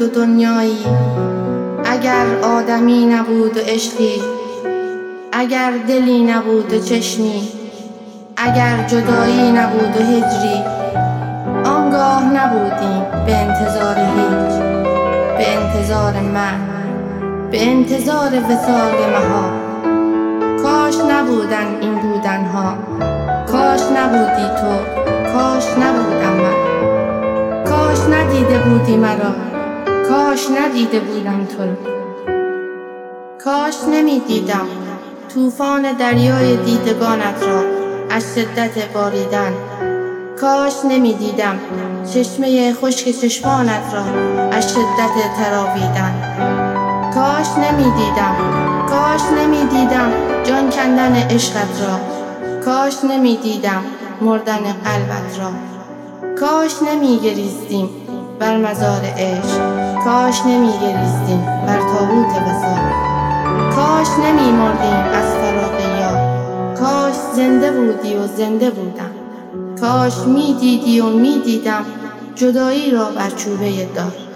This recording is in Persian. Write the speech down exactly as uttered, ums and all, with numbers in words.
نبود و دنیایی، اگر آدمی نبود و عشقی، اگر دلی نبود و چشمی، اگر جدایی نبود و هجری، آنگاه نبودیم به انتظار هیچ، به انتظار من، به انتظار وصال مها. کاش نبودن این بودنها، کاش نبودی تو، کاش نبودم من، کاش ندیده بودی مرا، کاش ندیده بودم تو را، کاش نمی دیدم طوفان دریای دیدگانت را از شدت باریدن، کاش نمی دیدم چشمه خشک چشمانت را از شدت تراویدن، کاش نمی دیدم، کاش نمی دیدم جان کندن عشقت را، کاش نمی دیدم مردن قلبت را، کاش نمی گریستیم بر مزار عشق، کاش نمی گریستیم بر تابوت وصال، کاش نمی مردیم از فراق یار، کاش زنده بودی و زنده بودم، کاش می دیدی و می دیدم جدایی را بر چوبه دار.